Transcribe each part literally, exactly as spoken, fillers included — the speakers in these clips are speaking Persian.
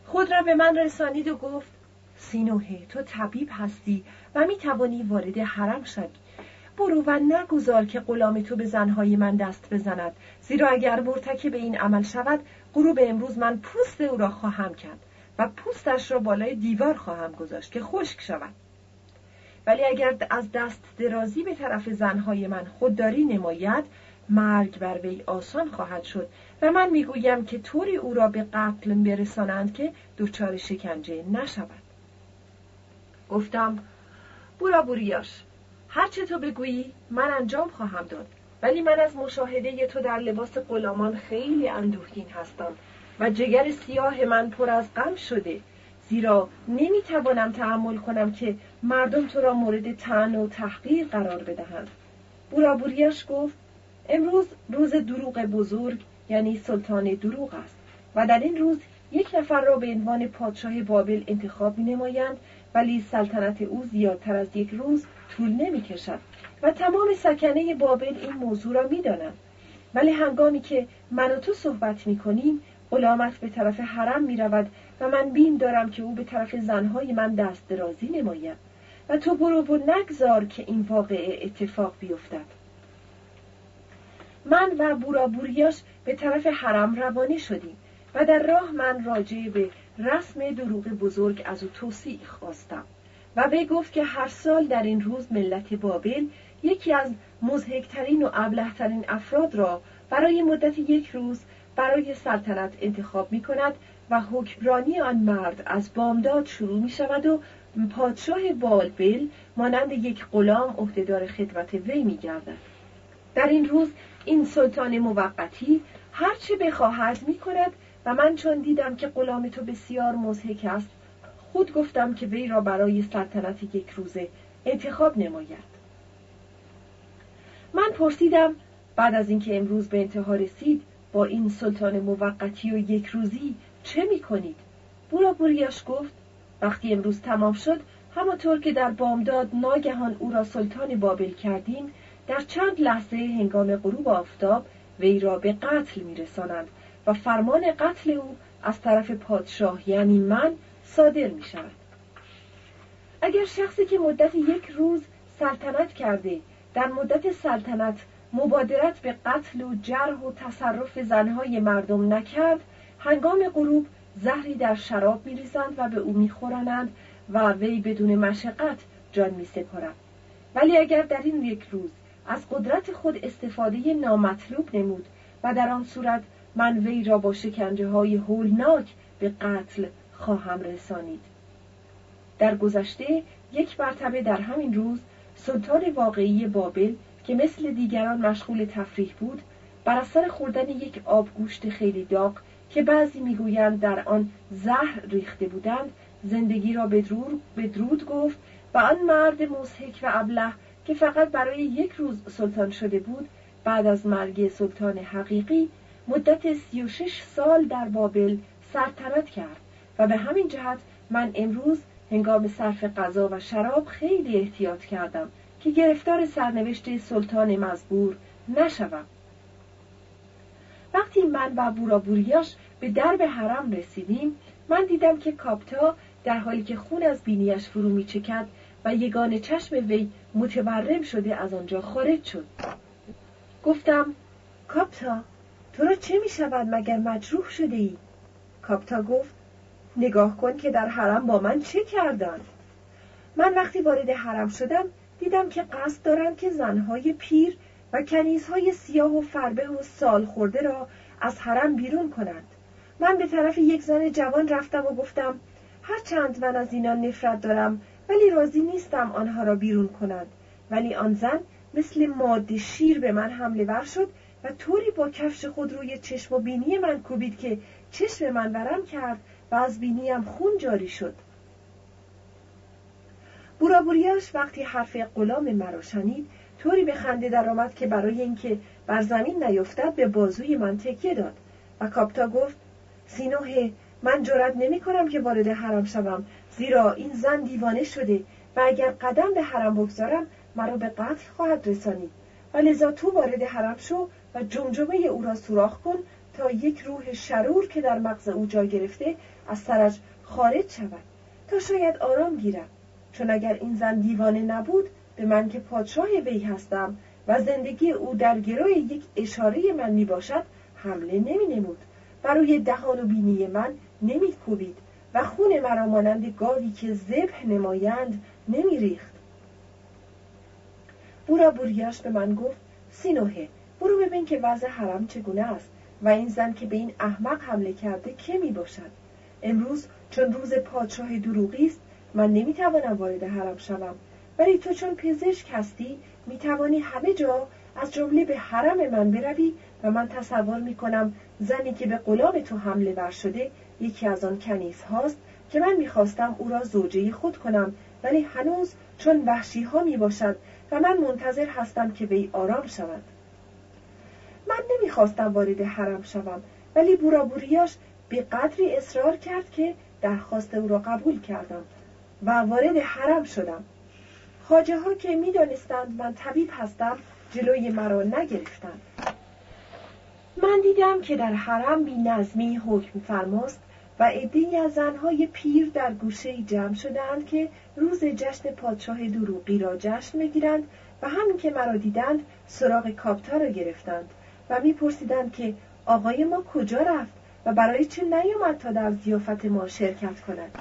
خود را به من رسانید و گفت: سینوهه، تو طبیب هستی و می توانی وارد حرم شوی. برو و نگذار که غلام تو به زنهای من دست بزند، زیرا اگر مرتکب این عمل شود، غروب امروز من پوست او را خواهم کرد و پوستش را بالای دیوار خواهم گذاشت که خشک شود. ولی اگر از دست درازی به طرف زنهای من خودداری نماید، مرگ بر وی آسان خواهد شد و من میگویم که طوری او را به قتل برسانند که دچار شکنجه نشود. گفتم: بورابوریاش، هرچه تو بگویی من انجام خواهم داد، ولی من از مشاهده تو در لباس غلامان خیلی اندوهگین هستم و جگر سیاه من پر از غم شده، زیرا نمیتوانم تحمل کنم که مردم تو را مورد طعن و تحقیر قرار بدهند. بورابوریاش گفت: امروز روز دروغ بزرگ، یعنی سلطان دروغ است و در این روز یک نفر را به عنوان پادشاه بابل انتخاب می‌نمایند، ولی سلطنت او زیادتر از یک روز طول نمی‌کشد و تمام سکنه بابل این موضوع را می‌دانند. ولی هنگامی که من و تو صحبت می‌کنیم، غلامت به طرف حرم می‌رود و من بیم دارم که او به طرف زنهای من دست درازی نماید و تو برو و نگذار که این واقعه اتفاق بیفتد. من و بورابوریاش به طرف حرم روانه شدیم و در راه من راجع به رسم دروغ بزرگ از او توصیح خواستم و وی گفت که هر سال در این روز ملت بابل یکی از مضحک‌ترین و ابله‌ترین افراد را برای مدت یک روز برای سلطنت انتخاب می کند و حکمرانی آن مرد از بامداد شروع می شود و پادشاه بابل مانند یک غلام عهدهدار خدمت وی می گردد. در این روز این سلطان موقتی هر چه بخواهد می کند و من چون دیدم که غلام تو بسیار مضحک است، خود گفتم که وی را برای سلطنت یک روزه انتخاب نماید. من پرسیدم: بعد از اینکه امروز به انتها رسید، با این سلطان موقتی و یک روزی چه می کنید؟ بورابوریاش گفت: وقتی امروز تمام شد، همانطور که در بامداد ناگهان او را سلطان بابل کردیم، در چند لحظه هنگام غروب آفتاب وی را به قتل می‌رسانند و فرمان قتل او از طرف پادشاه یعنی من صادر می‌شود. اگر شخصی که مدت یک روز سلطنت کرده در مدت سلطنت مبادرت به قتل و جرح و تصرف زنهای مردم نکرد، هنگام غروب زهری در شراب می‌ریزند و به او می‌خورانند و وی بدون مشقت جان می‌سپارد. ولی اگر در این یک روز از قدرت خود استفاده نامطلوب نمود و در آن صورت من وی را با شکنجه های هولناک به قتل خواهم رسانید. در گذشته یک مرتبه در همین روز سلطان واقعی بابل که مثل دیگران مشغول تفریح بود، بر اثر خوردن یک آبگوشت خیلی داغ که بعضی میگویند در آن زهر ریخته بودند، زندگی را به درود گفت و آن مرد مضحک و ابله که فقط برای یک روز سلطان شده بود، بعد از مرگ سلطان حقیقی مدت سی و شش سال در بابل سلطنت کرد و به همین جهت من امروز هنگام صرف غذا و شراب خیلی احتیاط کردم که گرفتار سرنوشت سلطان مزبور نشوم. وقتی من و بورابوریاش به درب حرم رسیدیم، من دیدم که کاپتا در حالی که خون از بینیش فرو می چکد و یگانه چشم وی متورم شده از آنجا خارج شد. گفتم: کاپتا، تو را چه می شود؟ مگر مجروح شده ای؟ کاپتا گفت: نگاه کن که در حرم با من چه کردند. من وقتی وارد حرم شدم دیدم که قصد دارند که زنهای پیر و کنیزهای سیاه و فربه و سال خورده را از حرم بیرون کنند. من به طرف یک زن جوان رفتم و گفتم: هرچند من از اینا نفرت دارم، ولی راضی نیستم آنها را بیرون کنند. ولی آن زن مثل ماده شیر به من حمله ور شد و طوری با کفش خود روی چشم و بینی من کوبید که چشم من ورم کرد و از بینیم خون جاری شد. بورابوریاش وقتی حرف غلام مرا شنید، طوری به خنده در آمد که برای اینکه بر زمین نیفتد به بازوی من تکیه داد و کاپتا گفت: سینوهه، من جرأت نمی کنم که وارد حرم شوم، زیرا این زن دیوانه شده و اگر قدم به حرم بگذارم مرا به قتل خواهد رسانید. و لذا تو وارد حرم شو و جمجمه او را سوراخ کن تا یک روح شرور که در مغز او جا گرفته از سرش خارج شود تا شاید آرام گیرم، چون اگر این زن دیوانه نبود به من که پادشاه وی هستم و زندگی او در گروی یک اشاره من می باشد حمله نمی نمود و روی دهان و بینی من نمی کوبید و خون مرا مانند گاوی که ذبح نمایند نمی ریخت. بورا بوریاش به من گفت سینوهه، برو ببین که وضع حرم چگونه است و این زن که به این احمق حمله کرده که می باشد. امروز چون روز پادشاه دروغی است من نمی توانم وارد حرم شوم، ولی تو چون پزشک هستی می توانی همه جا از جمله به حرم من بروی و من تصور می کنم زنی که به غلام تو حمله ور شده یکی از آن کنیز هاست که من می خواستم او را زوجه خود کنم، ولی هنوز چون وحشی ها می باشد و من منتظر هستم که وی آرام شود. من نمی خواستم وارد حرم شوم، ولی بورا بوریاش به قدری اصرار کرد که درخواست او را قبول کردم و وارد حرم شدم. خواجه ها که می دانستند من طبیب هستم جلوی مرا نگرفتند. من دیدم که در حرم بی نظمی حکم فرماست و عده‌ای از زنهای پیر در گوشه‌ای جمع شدند که روز جشن پادشاه دروغی را جشن می‌گیرند و همین که مرا دیدند سراغ کاپتا را گرفتند و می‌پرسیدند که آقای ما کجا رفت و برای چه نیامد تا در ضیافت ما شرکت کند.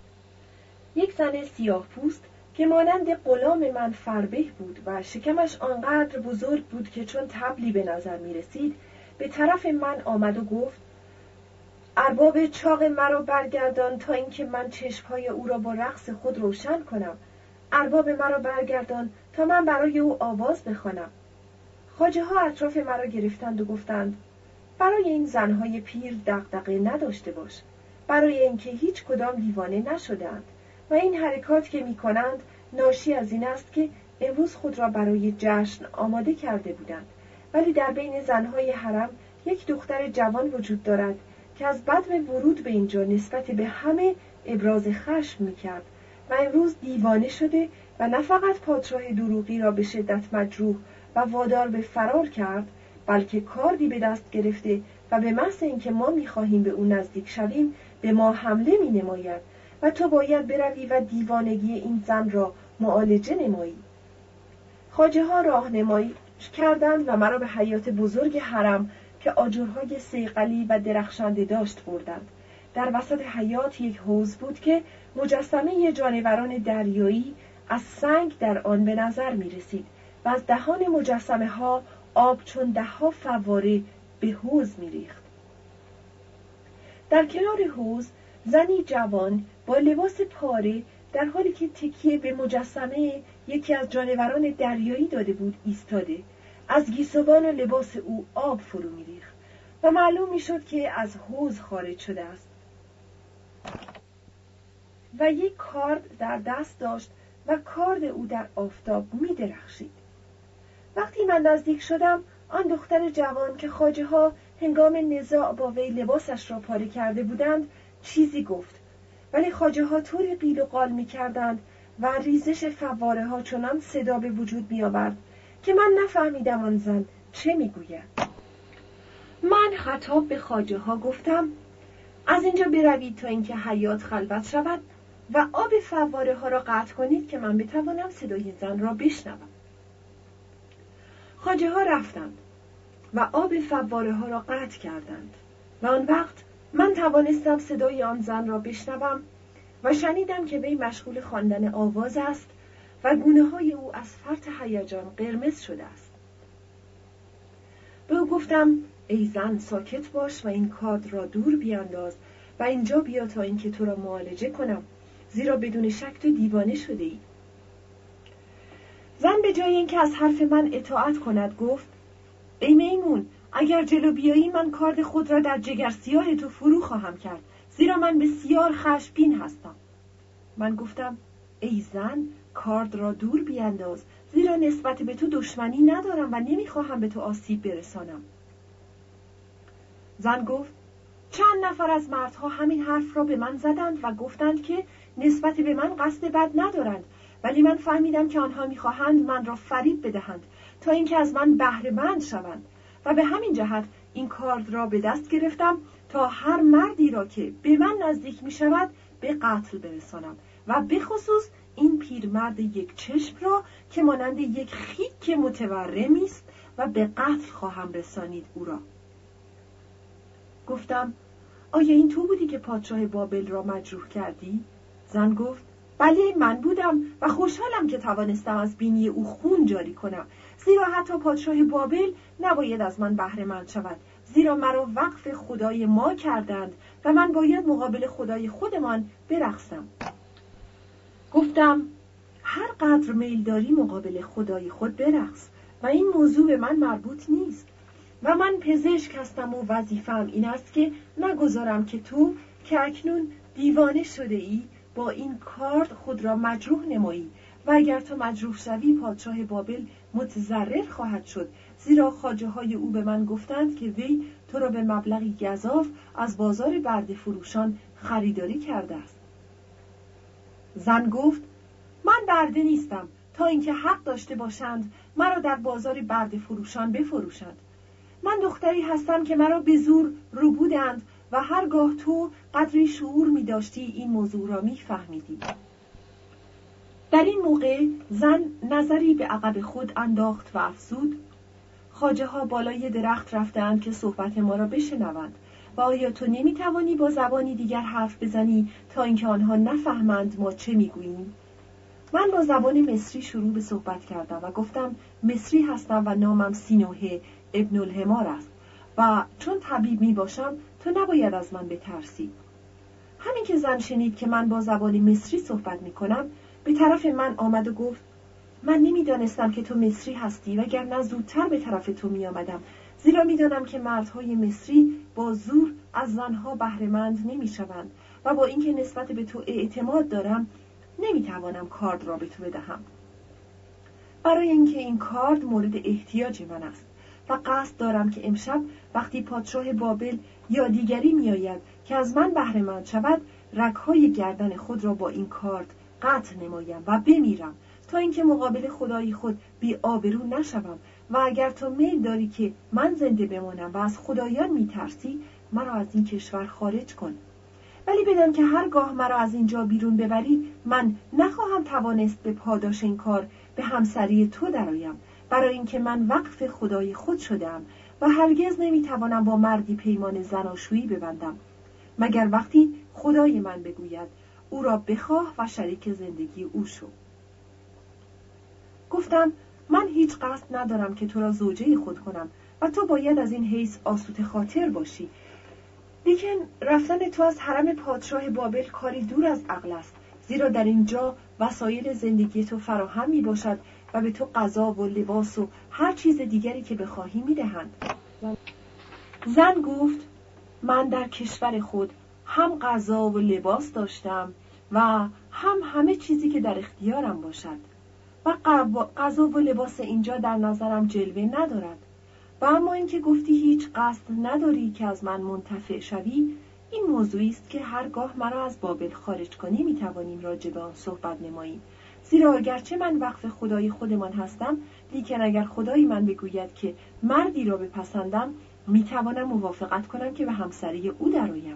یک زن سیاه پوست که مانند غلام من فربه بود و شکمش آنقدر بزرگ بود که چون طبلی به نظر می رسید به طرف من آمد و گفت ارباب چاق مرا برگردان تا اینکه من چشمهای او را با رقص خود روشن کنم. ارباب مرا برگردان تا من برای او آواز بخوانم. خواجه ها اطراف مرا گرفتند و گفتند برای این زنهای پیر دغدغه نداشته باش، برای اینکه هیچ کدام دیوانه نشدند و این حرکات که می کنند ناشی از این است که امروز خود را برای جشن آماده کرده بودند، ولی در بین زنهای حرم یک دختر جوان وجود دارد که از بدو ورود به اینجا نسبت به همه ابراز خشم می کرد و امروز دیوانه شده و نه فقط پادشاه دروغی را به شدت مجروح و وادار به فرار کرد، بلکه کاردی به دست گرفته و به محض اینکه ما می خواهیم به او نزدیک شویم به ما حمله می نماید و تو باید بروی و دیوانگی این زن را معالجه نمایی. خواجه ها راهنمایی کردند و مرا به حیاط بزرگ حرم که آجرهای صیقلی و درخشنده داشت بردند. در وسط حیاط یک حوض بود که مجسمه جانوران دریایی از سنگ در آن به نظر می رسید و از دهان مجسمه ها آب چون ده ها فواره به حوض می ریخت. در کنار حوض زنی جوان با لباس پاره در حالی که تکیه به مجسمه یکی از جانوران دریایی داده بود ایستاده، از گیسوان و لباس او آب فرو می ریخت و معلوم می شد که از حوض خارج شده است و یک کارد در دست داشت و کارد او در آفتاب می درخشید. وقتی من نزدیک شدم آن دختر جوان که خواجه ها هنگام نزاع با وی لباسش را پاره کرده بودند چیزی گفت، ولی خواجه ها طوری قیل و قال می کردند و ریزش فواره ها چنان صدا به وجود می آورد که من نفهمیدم آن زن چه می گوید. من خطاب به خواجه ها گفتم از اینجا بروید تا اینکه حیاط خلوت شود و آب فواره ها را قطع کنید که من بتوانم صدای زن را بشنوم. خواجه ها رفتند و آب فواره ها را قطع کردند و آن وقت من توانستم صدای آن زن را بشنوم و شنیدم که وی مشغول خواندن آواز است و گونه های او از فرط هیجان قرمز شده است. به او گفتم ای زن ساکت باش و این کارد را دور بیانداز و اینجا بیا تا اینکه تو را معالجه کنم، زیرا بدون شک تو دیوانه شده ای. زن به جای اینکه از حرف من اطاعت کند گفت ای میمون، اگر جلو بیایی من کارد خود را در جگر سیاه تو فرو خواهم کرد، زیرا من بسیار خشمگین هستم. من گفتم ای زن کارد را دور بیانداز، زیرا نسبت به تو دشمنی ندارم و نمیخواهم به تو آسیب برسانم. زن گفت چند نفر از مردها همین حرف را به من زدند و گفتند که نسبت به من قصد بد ندارند، ولی من فهمیدم که آنها میخواهند من را فریب بدهند تا اینکه از من بهره مند شوند و به همین جهت این کارد را به دست گرفتم تا هر مردی را که به من نزدیک می شود به قتل برسانم و به خصوص این پیرمرد یک چشم را که مانند یک خیک متورمی است و به قتل خواهم رسانید او را. گفتم آیا این تو بودی که پادشاه بابل را مجروح کردی؟ زن گفت بله من بودم و خوشحالم که توانستم از بینی او خون جاری کنم، زیرا حتی پادشاه بابل نباید از من بهره مند شود، زیرا مرا وقف خدای ما کردند و من باید مقابل خدای خودمان برقصم. گفتم هر قدر میل داری مقابل خدای خود برقص و این موضوع به من مربوط نیست و من پزشک هستم و وظیفه‌ام این است که نگذارم که تو که اکنون دیوانه شده ای با این کارد خود را مجروح نمایی و اگر تو مجروح شوی پادشاه بابل متضرر خواهد شد، زیرا خواجه های او به من گفتند که وی تو را به مبلغی گزاف از بازار برده فروشان خریداری کرده است. زن گفت من برده نیستم تا اینکه حق داشته باشند مرا در بازار برده فروشان بفروشند. من دختری هستم که مرا به زور ربودند و هرگاه تو قدری شعور می داشتی این موضوع را می فهمیدی. در این موقع زن نظری به عقب خود انداخت و افزود خواجه ها بالای درخت رفتند که صحبت ما را بشنوند و آیا تو نمی توانی با زبانی دیگر حرف بزنی تا اینکه آنها نفهمند ما چه می گوییم؟ من با زبان مصری شروع به صحبت کردم و گفتم مصری هستم و نامم سینوه ابن الحمار است و چون طبیب می باشم تو نباید از من بترسی. همین که زن شنید که من با زبان مصری صحبت می کنم به طرف من آمد و گفت من نمی دانستم که تو مصری هستی وگرنه زودتر به طرف تو می آمدم، زیرا می دانم که مردهای مصری با زور از زنها بهره‌مند نمی شوند و با اینکه نسبت به تو اعتماد دارم نمی توانم کارد را به تو بدهم، برای اینکه این کارد مورد احتیاج من است و قصد دارم که امشب وقتی پادشاه بابل یا دیگری می آید که از من بهره‌مند شود رگ‌های گردن خود را با این کارد قطع نمایم و بمیرم تا اینکه مقابل خدای خود بی آبرو نشوم و اگر تو میل داری که من زنده بمانم و از خدایان می ترسی مرا از این کشور خارج کن، ولی بدان که هرگاه مرا از اینجا بیرون ببری من نخواهم توانست به پاداش این کار به همسری تو درآیم، برای اینکه من وقف خدای خود شدم و هرگز نمیتوانم با مردی پیمان زناشویی ببندم مگر وقتی خدای من بگوید او را بخواه و شریک زندگی او شو. گفتم من هیچ قصد ندارم که تو را زوجه خود کنم و تو باید از این حیث آسوده خاطر باشی، لیکن رفتن تو از حرم پادشاه بابل کاری دور از عقل است، زیرا در اینجا وسایل زندگی تو فراهم می باشد و به تو غذا و لباس و هر چیز دیگری که بخواهی می دهند. زن گفت من در کشور خود هم غذا و لباس داشتم و هم همه چیزی که در اختیارم باشد و غذا و لباس اینجا در نظرم جلوه ندارد و اما اینکه گفتی هیچ قصد نداری که از من منتفع شوی، این موضوعی است که هرگاه مرا از بابل خارج کنی میتوانیم راجع به آن صحبت نماییم، زیرا اگرچه من وقف خدای خودمان هستم لیکن اگر خدای من بگوید که مردی را بپسندم میتوانم موافقت کنم که به همسری او درآیم.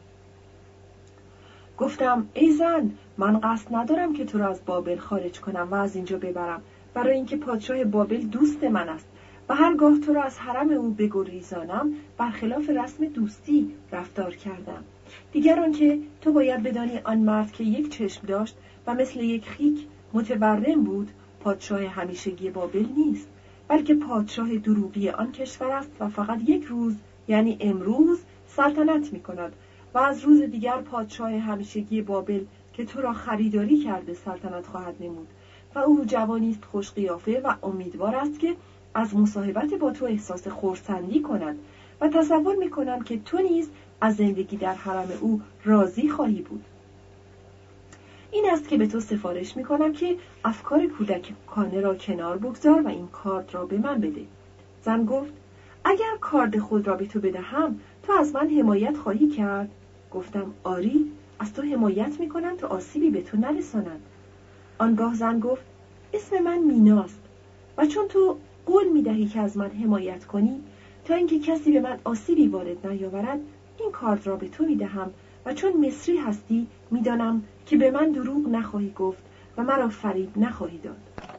گفتم ای زن من قصد ندارم که تو را از بابل خارج کنم و از اینجا ببرم، برای اینکه پادشاه بابل دوست من است و هرگاه تو را از حرم او بگریزانم برخلاف رسم دوستی رفتار کردم. دیگر آنکه تو باید بدانی آن مرد که یک چشم داشت و مثل یک خیک متورم بود پادشاه همیشگی بابل نیست، بلکه پادشاه دروغی آن کشور است و فقط یک روز یعنی امروز سلطنت می کند و از روز دیگر پادشاه همیشگی بابل که تو را خریداری کرده سلطنت خواهد نمود و او جوانی است خوش قیافه و امیدوار است که از مصاحبت با تو احساس خرسندی کند و تصور می کنم که تو نیز از زندگی در حرم او راضی خواهی بود. این است که به تو سفارش می کنم که افکار کودکانه را کنار بگذار و این کارد را به من بده. زن گفت اگر کارد خود را به تو بدهم تو از من حمایت خواهی کرد؟ گفتم آری، از تو حمایت می کنم تا آسیبی به تو نرسانند. آنگاه زن گفت اسم من میناست و چون تو قول می دهی که از من حمایت کنی تا اینکه کسی به من آسیبی وارد نیاورد این کارد را به تو میدهم و چون مصری هستی میدانم که به من دروغ نخواهی گفت و مرا فریب نخواهی داد.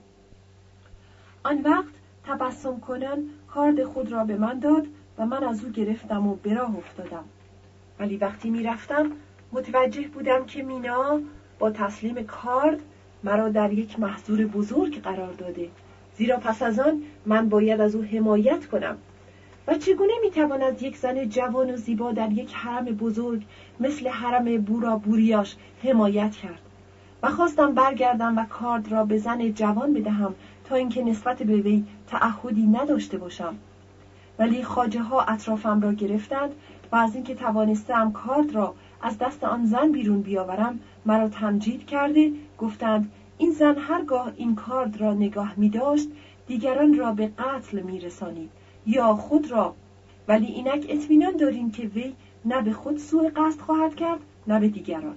آن وقت تبسم کنان کارد خود را به من داد و من از او گرفتم و به راه افتادم. ولی وقتی میرفتم متوجه بودم که مینا با تسلیم کارد مرا در یک محضور بزرگ قرار داده، زیرا پس از آن من باید از او حمایت کنم. و چگونه میتواند یک زن جوان و زیبا در یک حرم بزرگ مثل حرم بورا بوریاش حمایت کرد؟ و خواستم برگردم و کارد را به زن جوان بدهم تا اینکه نسبت به وی تعهدی نداشته باشم. ولی خواجه ها اطرافم را گرفتند و از اینکه توانستم کارد را از دست آن زن بیرون بیاورم مرا تمجید کرده گفتند این زن هرگاه این کارد را نگاه می داشت دیگران را به قتل می رسانید یا خود را، ولی اینک اطمینان داریم که وی نه به خود سوء قصد خواهد کرد نه به دیگران.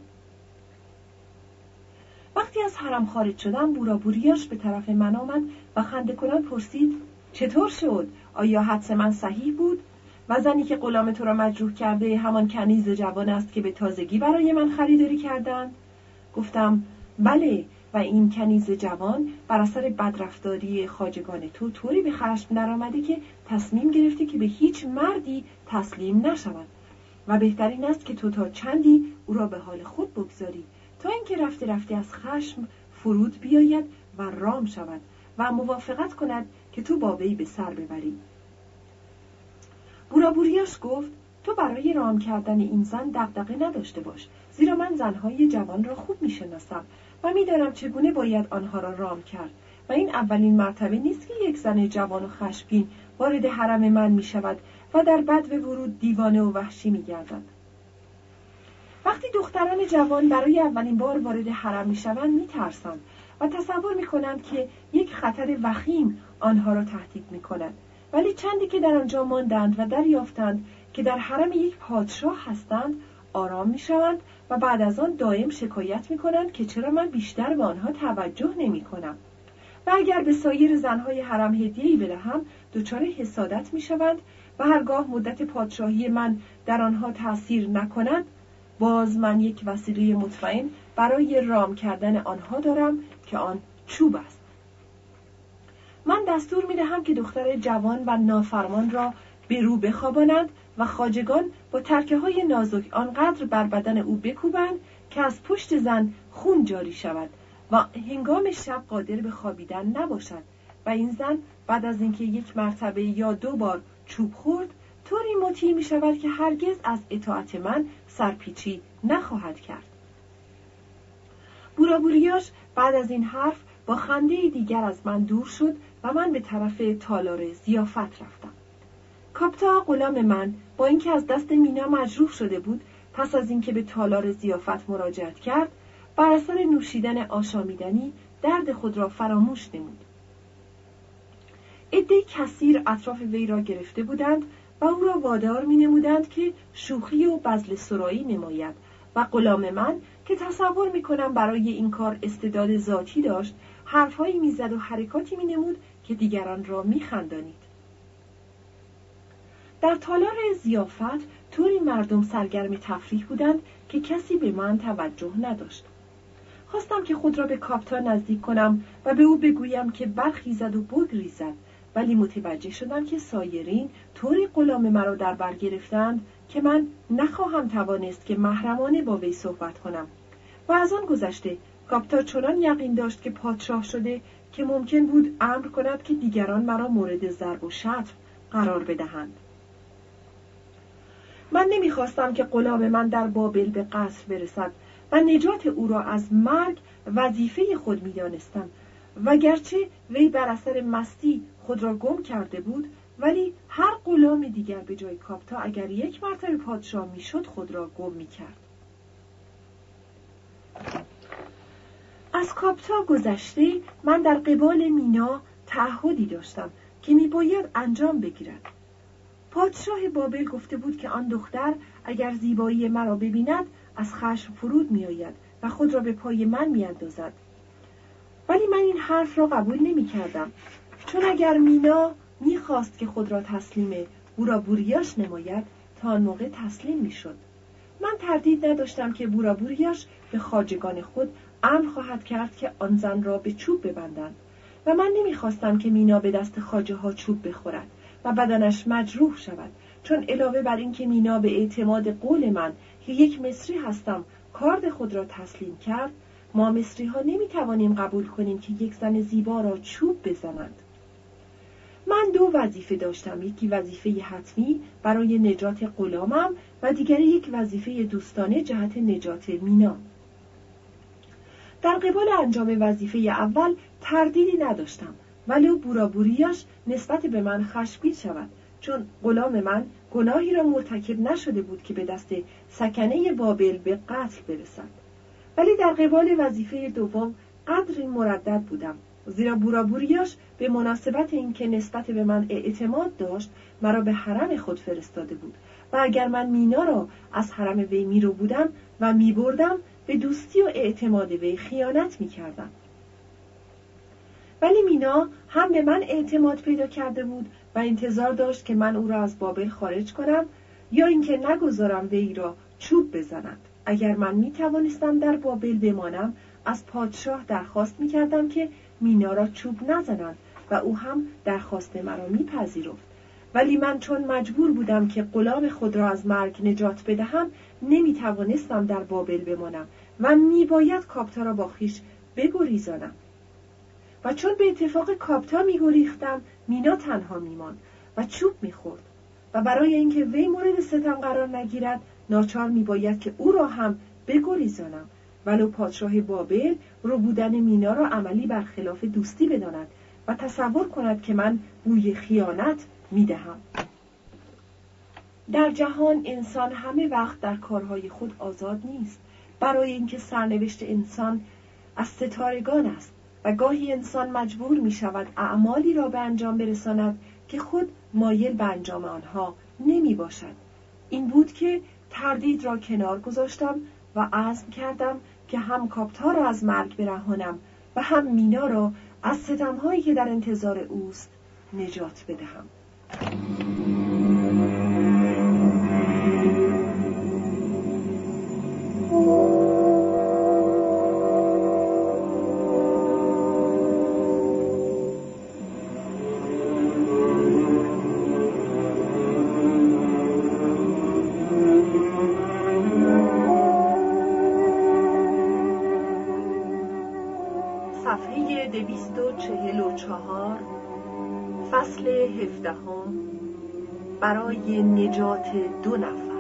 وقتی از حرم خارج شدم بورا بوریاش به طرف من آمد و خنده کنان پرسید چطور شد؟ آیا حدس من صحیح بود؟ و زنی که غلام تو را مجروح کرده همان کنیز جوان است که به تازگی برای من خریداری کردند؟ گفتم بله، و این کنیز جوان بر اثر بدرفتاری خواجگان تو طوری به خشم درآمده که تصمیم گرفته که به هیچ مردی تسلیم نشود و بهترین است که تو تا چندی او را به حال خود بگذاری تا اینکه رفته رفته از خشم فرود بیاید و رام شود و موافقت کند که تو با وی به سر ببری. بورا بوریاش گفت تو برای رام کردن این زن دغدغه نداشته باش، زیرا من زنهای جوان را خوب میشناسم و میدانم چگونه باید آنها را رام کرد و این اولین مرتبه نیست که یک زن جوان و خشمگین وارد حرم من می شود و در بدو ورود دیوانه و وحشی می گردد. وقتی دختران جوان برای اولین بار وارد حرم می شوند می ترسند و تصور می کنند که یک خطر وخیم آنها را تهدید می کند، ولی چندی که در آنجا ماندند و دریافتند که در حرم یک پادشاه هستند آرام می شوند و بعد از آن دائم شکایت می کنند که چرا من بیشتر به آنها توجه نمی کنم و اگر به سایر زنهای حرم هدیه‌ای بدهم دچار حسادت می شوند و هرگاه مدت پادشاهی من در آنها تأثیر نکند باز من یک وسیله مطمئن برای رام کردن آنها دارم که آن چوب است. من دستور می دهم که دختر جوان و نافرمان را به رو بخوابانند و خواجگان با ترکه های نازک آنقدر بر بدن او بکوبند که از پشت زن خون جاری شود و هنگام شب قادر به خوابیدن نباشد و این زن بعد از اینکه یک مرتبه یا دو بار چوب خورد طوری مطیع می شود که هرگز از اطاعت من سرپیچی نخواهد کرد. بورا بوریاش بعد از این حرف با خنده دیگر از من دور شد و من به طرف تالار ضیافت رفتم. کاپتا غلام من با اینکه از دست مینا مجروح شده بود پس از اینکه به تالار ضیافت مراجعت کرد بر اثر نوشیدن آشامیدنی درد خود را فراموش نمود. عده‌ای کثیر اطراف وی را گرفته بودند و او را وادار می نمودند که شوخی و بذل سرایی نماید و غلام من که تصور می کنم برای این کار استعداد ذاتی داشت حرفهایی می زد و حرکاتی می نمود که دیگران را می خندانید. در تالار ضیافت طوری مردم سرگرم تفریح بودند که کسی به من توجه نداشت. خواستم که خود را به کاپتا نزدیک کنم و به او بگویم که برخیزد و بگریزد، ولی متوجه شدم که سایرین طوری غلام مرا در بر گرفتند که من نخواهم توانست که محرمانه با وی صحبت کنم و از آن گذشته کاپتا چنان یقین داشت که پادشاه شده که ممکن بود امر کند که دیگران مرا مورد ضرب و شتم قرار بدهند. من نمیخواستم که غلام من در بابل به قصر برسد و نجات او را از مرگ وظیفه خود می‌دانستم و گرچه وی بر اثر مستی خود را گم کرده بود ولی هر غلام دیگر به جای کاپتا اگر یک مرتبه پادشاه میشد خود را گم میکرد. از کاپتا گذشته من در قبال مینا تعهدی داشتم که میباید انجام بگیرد. پادشاه بابل گفته بود که آن دختر اگر زیبایی مرا ببیند از خشم فرود میآید و خود را به پای من میاندازد. ولی من این حرف را قبول نمی کردم، چون اگر مینا میخواست که خود را تسلیم بورابوریاش نماید تا آن موقع تسلیم میشد. من تردید نداشتم که بورابوریاش به خواجگان خود امر خواهد کرد که آن زن را به چوب ببندند و من نمیخواستم که مینا به دست خواجه ها چوب بخورد و بدنش مجروح شود، چون علاوه بر این که مینا به اعتماد قول من که یک مصری هستم کارد خود را تسلیم کرد، ما مصری ها نمیتوانیم قبول کنیم که یک زن زیبا را چوب بزنند. من دو وظیفه داشتم، یکی وظیفه حتمی برای نجات غلامم و دیگری یک وظیفه دوستانه جهت نجات مینا. در قبال انجام وظیفه اول تردیدی نداشتم، ولو بورابوریاش نسبت به من خشمگین شود، چون غلام من گناهی را مرتکب نشده بود که به دست سکنه بابل به قتل برسد. ولی در قبال وظیفه دوم قدری مردد بودم، زیرا بورابوریاش به مناسبت اینکه نسبت به من اعتماد داشت مرا به حرم خود فرستاده بود و اگر من مینا را از حرم وی میرو بودم و میبردم به دوستی و اعتماد وی خیانت میکردم. ولی مینا هم به من اعتماد پیدا کرده بود و انتظار داشت که من او را از بابل خارج کنم یا اینکه نگذارم وی را چوب بزنند. اگر من میتوانستم در بابل بمانم، از پادشاه درخواست میکردم که مینا را چوب نزنند و او هم درخواست مرا میپذیرفت. ولی من چون مجبور بودم که غلام خود را از مرگ نجات بدهم، نمیتوانستم در بابل بمانم و میباید کاپتا را با خویش بگریزانم. و چون به اتفاق کاپتا میگریختم، مینا تنها میماند و چوب میخورد و برای اینکه وی مورد ستم قرار نگیرد ناچار میباید که او را هم بگریزانم، ولو پادشاه بابل رو بودن مینا را عملی برخلاف دوستی بداند و تصور کند که من بوی خیانت میدهم. در جهان انسان همه وقت در کارهای خود آزاد نیست، برای اینکه سرنوشت انسان از ستارگان است و گاهی انسان مجبور می شود اعمالی را به انجام برساند که خود مایل به انجام آنها نمی باشد. این بود که تردید را کنار گذاشتم و عزم کردم که هم کاپتا را از مرگ برهانم و هم مینا را از ستم‌هایی که در انتظار اوست نجات بدهم. صفحه دویست و چهل و چهار، فصل هفدهم، برای نجات دو نفر.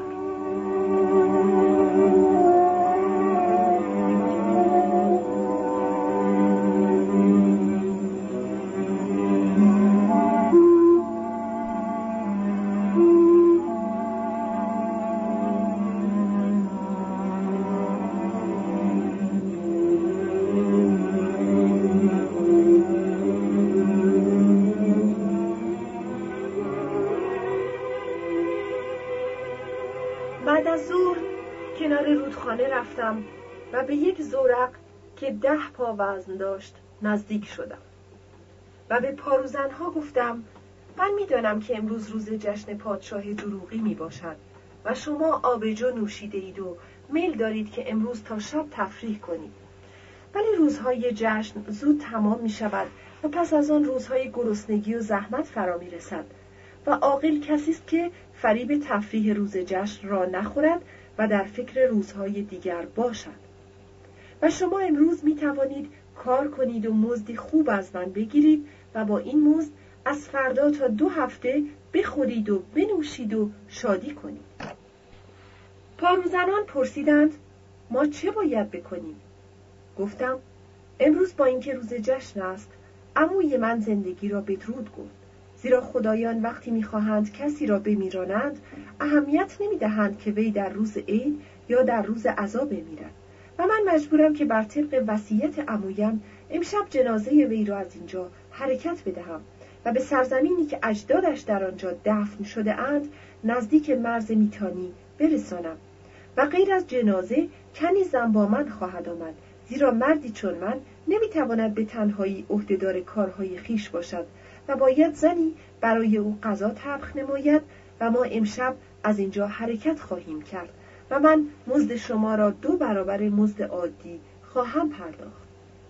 بعد از ظهر کنار رودخانه رفتم و به یک زورق که ده پا وزن داشت نزدیک شدم و به پاروزنها گفتم من میدانم که امروز روز جشن پادشاه دروغی می باشد و شما آبجو نوشیده اید و میل دارید که امروز تا شب تفریح کنید، ولی روزهای جشن زود تمام می شود و پس از آن روزهای گرسنگی و زحمت فرا می رسد و عاقل کسی است که فریب تفریح روز جشن را نخورد و در فکر روزهای دیگر باشد. و شما امروز می توانید کار کنید و مزدی خوب از من بگیرید و با این مزد از فردا تا دو هفته بخورید و بنوشید و شادی کنید. پاروزنان پرسیدند ما چه باید بکنیم؟ گفتم امروز با اینکه روز جشن است، عموی من زندگی را بدرود گفت، زیرا خدایان وقتی می‌خواهند کسی را بمیرانند اهمیت نمی‌دهند که وی در روز عید یا در روز عزا بمیرد و من مجبورم که بر طبق وصیت عمویم امشب جنازه وی را از اینجا حرکت بدهم و به سرزمینی که اجدادش در آنجا دفن شده اند نزدیک مرز میتانی برسانم و غیر از جنازه کنی زن با من خواهد آمد، زیرا مردی چون من نمیتواند به تنهایی عهدهدار کارهای خیش باشد و باید زنی برای او غذا طبخ نماید و ما امشب از اینجا حرکت خواهیم کرد و من مزد شما را دو برابر مزد عادی خواهم پرداخت.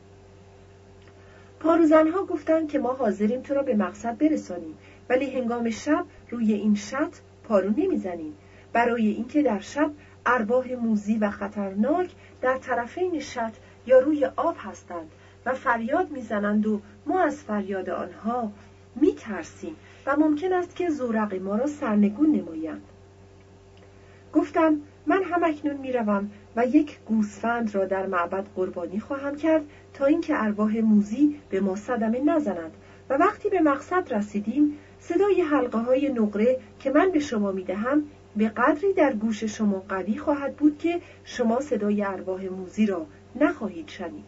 پاروزنها گفتند که ما حاضریم تو را به مقصد برسانیم، ولی هنگام شب روی این شط پارو نمیزنیم، برای اینکه در شب ارواح موذی و خطرناک در طرفین شط یا روی آب هستند و فریاد میزنند و ما از فریاد آنها میترسیم و ممکن است که زورق ما را سرنگون نمایند. گفتم من همکنون میروم و یک گوسفند را در معبد قربانی خواهم کرد تا اینکه ارواح موذی به ما صدمه نزنند و وقتی به مقصد رسیدیم صدای حلقه های نقره که من به شما میدهم به قدری در گوش شما قوی خواهد بود که شما صدای ارواح موذی را نخواهید شنید.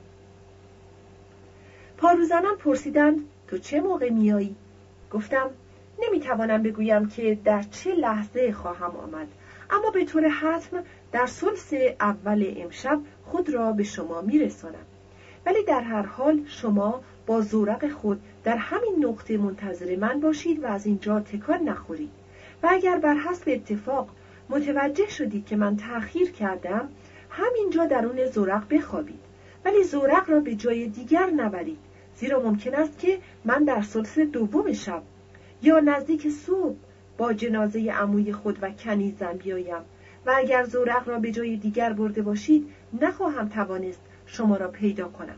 پاروزنان پرسیدند تو چه موقع میایی؟ گفتم نمیتوانم بگویم که در چه لحظه خواهم آمد، اما به طور حتم در ثلث اول امشب خود را به شما میرسانم، ولی در هر حال شما با زورق خود در همین نقطه منتظر من باشید و از اینجا تکان نخورید و اگر بر حسب اتفاق متوجه شدید که من تأخیر کردم همینجا درون زورق بخوابید، ولی زورق را به جای دیگر نبرید، زیرا ممکن است که من در ثلث دوم شب یا نزدیک صبح با جنازه عموی خود و کنیزم بیایم و اگر زورق را به جای دیگر برده باشید نخواهم توانست شما را پیدا کنم.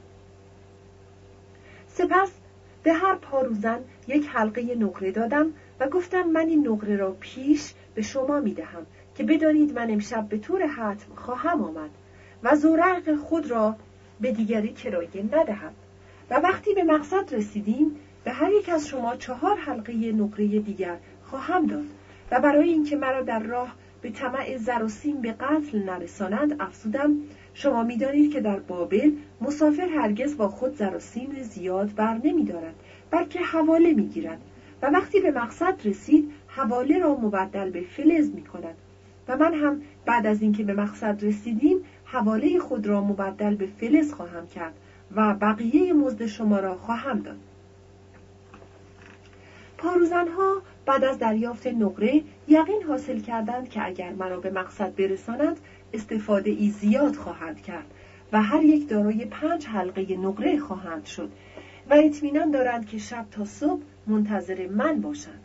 سپس به هر پاروزن یک حلقه نقره دادم و گفتم من این نقره را پیش به شما می دهم که بدانید من امشب به طور حتم خواهم آمد و زورق خود را به دیگری کرایه ندهم و وقتی به مقصد رسیدیم به هر یک از شما چهار حلقه نقره دیگر خواهم داد و برای اینکه مرا در راه به طمع زر و سیم به قتل نرسانند افزودم شما می‌دانید که در بابل مسافر هرگز با خود زر و سیم زیاد بر نمی‌دارد، بلکه حواله می‌گیرد و وقتی به مقصد رسید حواله را مبدل به فلز می‌کند و من هم بعد از اینکه به مقصد رسیدیم حواله خود را مبدل به فلز خواهم کرد و بقیه مزد شما را خواهم داد. پاروزنها بعد از دریافت نقره یقین حاصل کردند که اگر مرا به مقصد برسانند استفاده ای زیاد خواهند کرد و هر یک دارای پنج حلقه نقره خواهند شد و اطمینان دارند که شب تا صبح منتظر من باشند.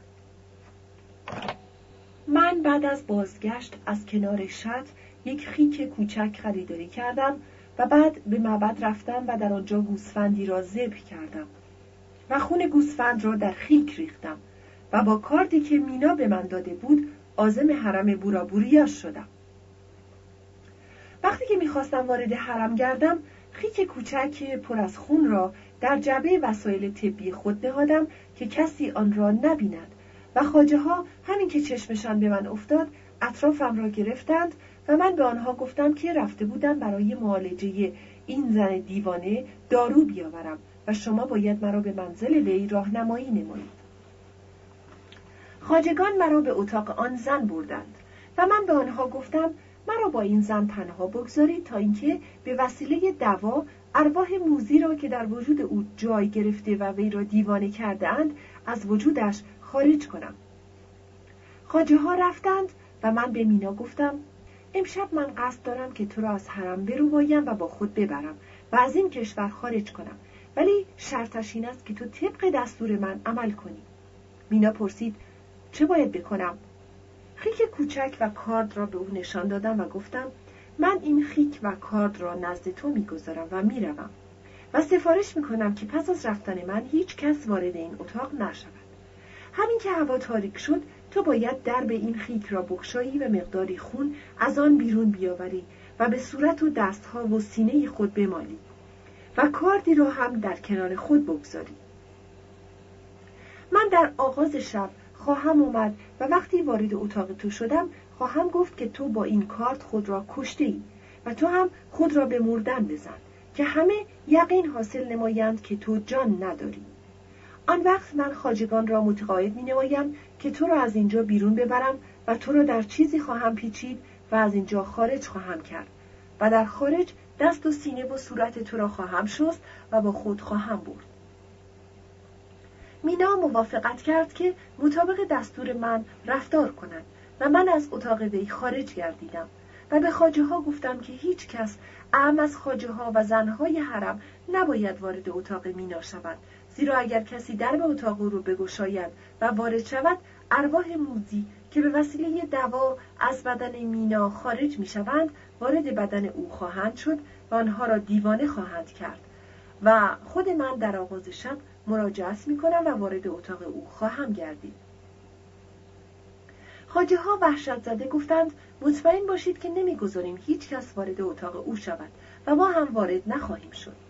من بعد از بازگشت از کنار شط یک خیک کوچک خریداری کردم و بعد به معبد رفتم و در آنجا گوسفندی را ذبح کردم و خون گوسفند را در خیک ریختم و با کاردی که مینا به من داده بود عازم حرم بورابوریاش شدم. وقتی که میخواستم وارد حرم گردم خیک کوچک پر از خون را در جعبه وسایل طبی خود نهادم که کسی آن را نبیند و خواجه ها همین که چشمشان به من افتاد اطرافم را گرفتند و من به آنها گفتم که رفته بودم برای معالجه این زن دیوانه دارو بیاورم و شما باید مرا به منزل وی راهنمایی نمایید. خواجگان مرا به اتاق آن زن بردند و من به آنها گفتم مرا با این زن تنها بگذارید تا اینکه به وسیله دوا ارواح موذی را که در وجود او جای گرفته و وی را دیوانه کرده اند از وجودش خارج کنم. خواجه ها رفتند و من به مینا گفتم امشب من قصد دارم که تو را از حرم بربایم و با خود ببرم و از این کشور خارج کنم، ولی شرطش این است که تو طبق دستور من عمل کنی. مینا پرسید چه باید بکنم؟ خیک کوچک و کارد را به او نشان دادم و گفتم من این خیک و کارد را نزد تو میگذارم و میروم و سفارش میکنم که پس از رفتن من هیچ کس وارد این اتاق نشود. همین که هوا تاریک شد تو باید درب این خیک را بگشایی و مقداری خون از آن بیرون بیاوری و به صورت و دستها و سینه خود بمالی و کاردی را هم در کنار خود بگذاری. من در آغاز شب خواهم اومد و وقتی وارد اتاق تو شدم خواهم گفت که تو با این کارد خود را کشته ای و تو هم خود را به مردن بزن که همه یقین حاصل نمایند که تو جان نداری. آن وقت من خواجگان را متقاعد می نمایم که تو را از اینجا بیرون ببرم و تو را در چیزی خواهم پیچید و از اینجا خارج خواهم کرد و در خارج دست و سینه و صورت تو را خواهم شست و با خود خواهم برد. مینا موافقت کرد که مطابق دستور من رفتار کنند و من از اتاق وی خارج گردیدم و به خواجه ها گفتم که هیچ کس اعم از خواجه ها و زنهای حرم نباید وارد اتاق مینا شود، زیرا اگر کسی درب اتاق او رو بگشاید و وارد شود، ارواح موذی که به وسیله دوا از بدن مینا خارج میشوند وارد بدن او خواهند شد و آنها را دیوانه خواهند کرد و خود من در آغاز شب مراجعت میکنم و وارد اتاق او خواهم گردید. خواجه ها وحشت زده گفتند مطمئن باشید که نمیگذاریم هیچ کس وارد اتاق او شود و ما هم وارد نخواهیم شد.